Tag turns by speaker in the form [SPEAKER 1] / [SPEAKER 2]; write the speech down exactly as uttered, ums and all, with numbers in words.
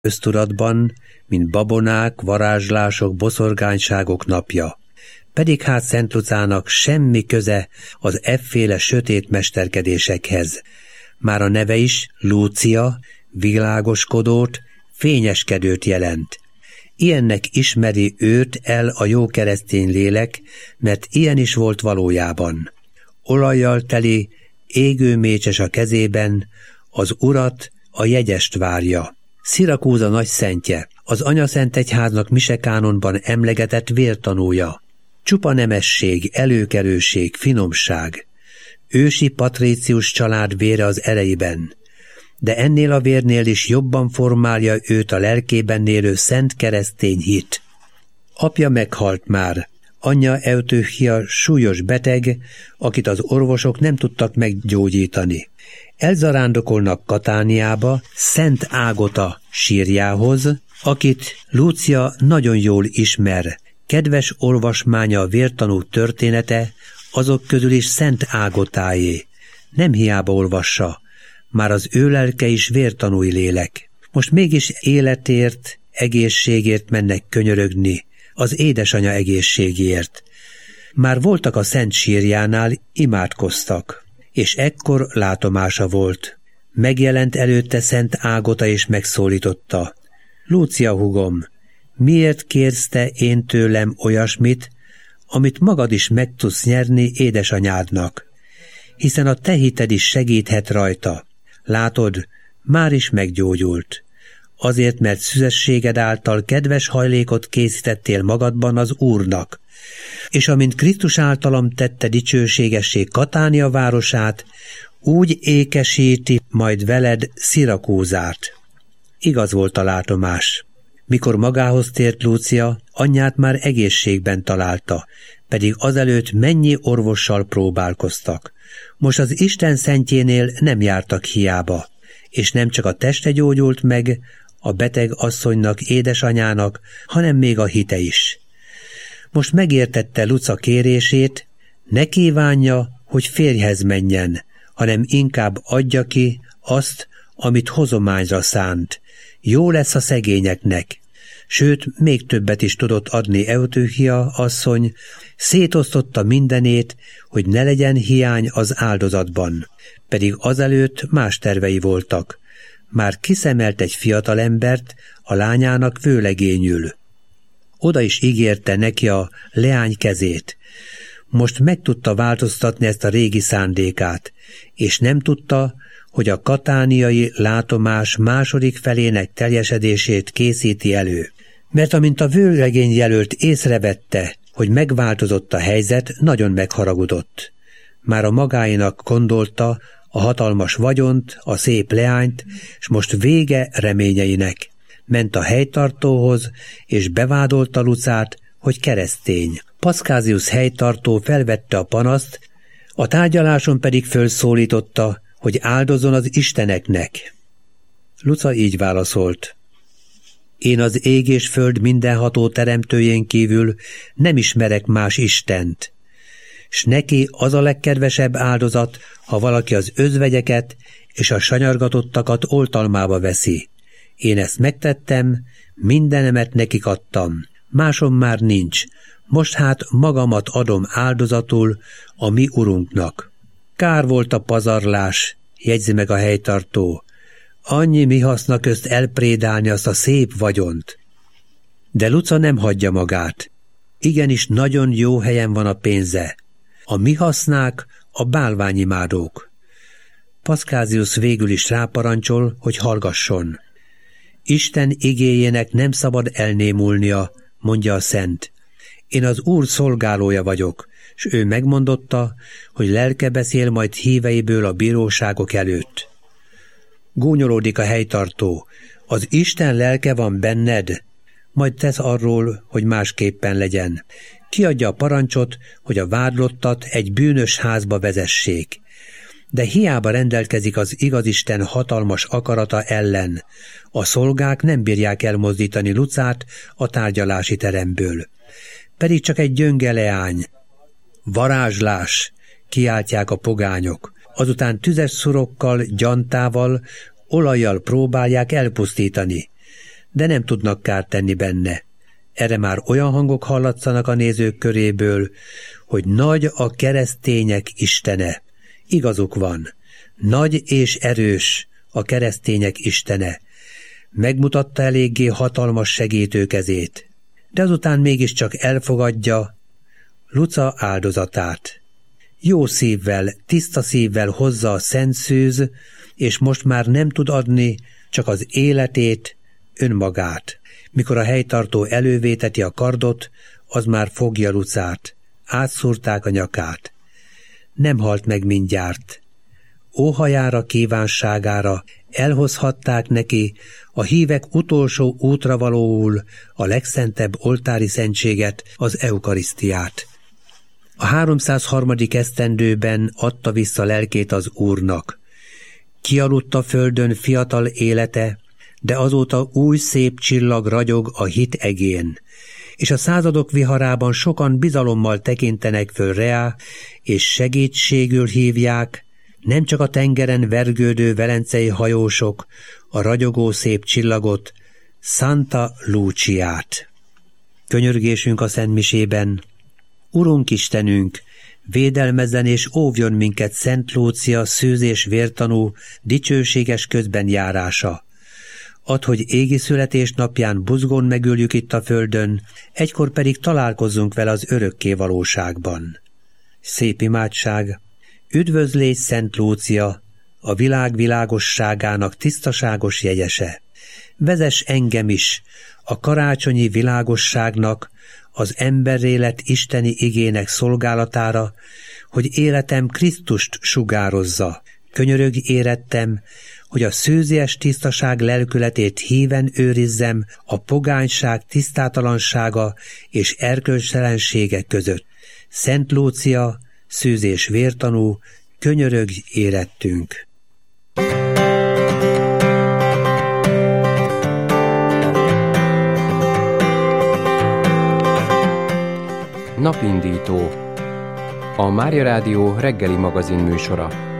[SPEAKER 1] köztudatban, mint babonák, varázslások, boszorkányságok napja. Pedig hát Szent Lucának semmi köze az efféle sötét mesterkedésekhez. Már a neve is Lúcia, világoskodót, fényeskedőt jelent. Ilyennek ismeri őt el a jó keresztény lélek, mert ilyen is volt valójában. Olajjal teli, égő mécses a kezében, az urat, a jegyest várja. Szirakúza nagy szentje, az anyaszentegyháznak misekánonban emlegetett vértanúja. Csupa nemesség, előkelőség, finomság. Ősi patrícius család vére az ereiben, de ennél a vérnél is jobban formálja őt a lelkében élő szent keresztény hit. Apja meghalt már, anyja Eutőchia súlyos beteg, akit az orvosok nem tudtak meggyógyítani. Elzarándokolnak Katániába, Szent Ágota sírjához, akit Lúcia nagyon jól ismer. Kedves olvasmánya a vértanú története, azok közül is Szent Ágotáé. Nem hiába olvassa, már az ő lelke is vértanúi lélek. Most mégis életért, egészségért mennek könyörögni, az édesanya egészségért. Már voltak a Szent sírjánál, imádkoztak, és ekkor látomása volt. Megjelent előtte Szent Ágota és megszólította. Lúcia húgom, miért kérsz te én tőlem olyasmit, amit magad is meg tudsz nyerni édesanyádnak, hiszen a te hited is segíthet rajta. Látod, már is meggyógyult. Azért, mert szüzességed által kedves hajlékot készítettél magadban az Úrnak, és amint Krisztus általam tette dicsőségessé Katánia városát, úgy ékesíti majd veled Szirakúzát. Igaz volt a látomás. Mikor magához tért Lúcia, anyját már egészségben találta, pedig azelőtt mennyi orvossal próbálkoztak. Most az Isten szentjénél nem jártak hiába, és nem csak a teste gyógyult meg, a beteg asszonynak, édesanyának, hanem még a hite is. Most megértette Luca kérését, ne kívánja, hogy férjhez menjen, hanem inkább adja ki azt, amit hozományra szánt. Jó lesz a szegényeknek. Sőt, még többet is tudott adni Eutőchia asszony, szétosztotta mindenét, hogy ne legyen hiány az áldozatban. Pedig azelőtt más tervei voltak. Már kiszemelt egy fiatalembert, a lányának vőlegényül. Oda is ígérte neki a leány kezét. Most meg tudta változtatni ezt a régi szándékát, és nem tudta, hogy a katániai látomás második felének teljesedését készíti elő. Mert amint a vőlegény jelölt észrevette, hogy megváltozott a helyzet, nagyon megharagudott. Már a magáinak gondolta a hatalmas vagyont, a szép leányt, s most vége reményeinek. Ment a helytartóhoz, és bevádolta Lucát, hogy keresztény. Paszkáziusz helytartó felvette a panaszt, a tárgyaláson pedig fölszólította, hogy áldozzon az isteneknek. Luca így válaszolt. Én az ég és föld mindenható teremtőjén kívül nem ismerek más istent, s neki az a legkedvesebb áldozat, ha valaki az özvegyeket és a sanyargatottakat oltalmába veszi. Én ezt megtettem, mindenemet nekik adtam, másom már nincs, most hát magamat adom áldozatul a mi urunknak. Kár volt a pazarlás, jegyzi meg a helytartó, annyi mi haszna közt elprédálni azt a szép vagyont. De Luca nem hagyja magát. Igenis nagyon jó helyen van a pénze. A mi hasznák a bálványimádók. Paszkáziusz végül is ráparancsol, hogy hallgasson. Isten igéjének nem szabad elnémulnia, mondja a szent. Én az Úr szolgálója vagyok, s ő megmondotta, hogy lelke beszél majd híveiből a bíróságok előtt. Gúnyolódik a helytartó. Az Isten lelke van benned? Majd tesz arról, hogy másképpen legyen. Kiadja a parancsot, hogy a vádlottat egy bűnös házba vezessék. De hiába rendelkezik az igazisten hatalmas akarata ellen. A szolgák nem bírják elmozdítani Lucát a tárgyalási teremből. Pedig csak egy gyönge leány. Varázslás, kiáltják a pogányok. Azután tüzes szurokkal, gyantával, olajjal próbálják elpusztítani. de nem tudnak kárt tenni benne. Erre már olyan hangok hallatszanak a nézők köréből, hogy nagy a keresztények istene. Igazuk van. Nagy és erős a keresztények istene. Megmutatta eléggé hatalmas segítőkezét, de azután mégiscsak elfogadja Luca áldozatát. Jó szívvel, tiszta szívvel hozza a szent szűz, és most már nem tud adni csak az életét, önmagát. Mikor a helytartó elővéteti a kardot, az már fogja Lucát. Átszúrták a nyakát. Nem halt meg mindjárt. Óhajára, kívánságára elhozhatták neki a hívek utolsó útra valóul a legszentebb oltári szentséget, az eukarisztiát. A háromszázharmadik esztendőben adta vissza lelkét az Úrnak. Kialudt a földön fiatal élete, de azóta új szép csillag ragyog a hit egén, és a századok viharában sokan bizalommal tekintenek föl reá, és segítségül hívják, nem csak a tengeren vergődő velencei hajósok, a ragyogó szép csillagot, Santa Luciát. Könyörgésünk a szentmisében: Urunk Istenünk, védelmezzen és óvjon minket Szent Lúcia szűz és vértanú, dicsőséges közben járása. Add, hogy égi születésnapján buzgón megöljük itt a földön, egykor pedig találkozzunk vele az örökké valóságban. Szép imádság. Üdvözlégy Szent Lúcia, a világ világosságának tisztaságos jegyese. Vezess engem is a karácsonyi világosságnak, az emberré lett isteni igének szolgálatára, hogy életem Krisztust sugározza. Könyörögj érettem, hogy a szűzies tisztaság lelkületét híven őrizzem a pogányság tisztátalansága és erkölcstelensége között. Szent Lúcia, szűz és vértanú, könyörögj érettünk!
[SPEAKER 2] Napindító. A Mária Rádió reggeli magazin műsora.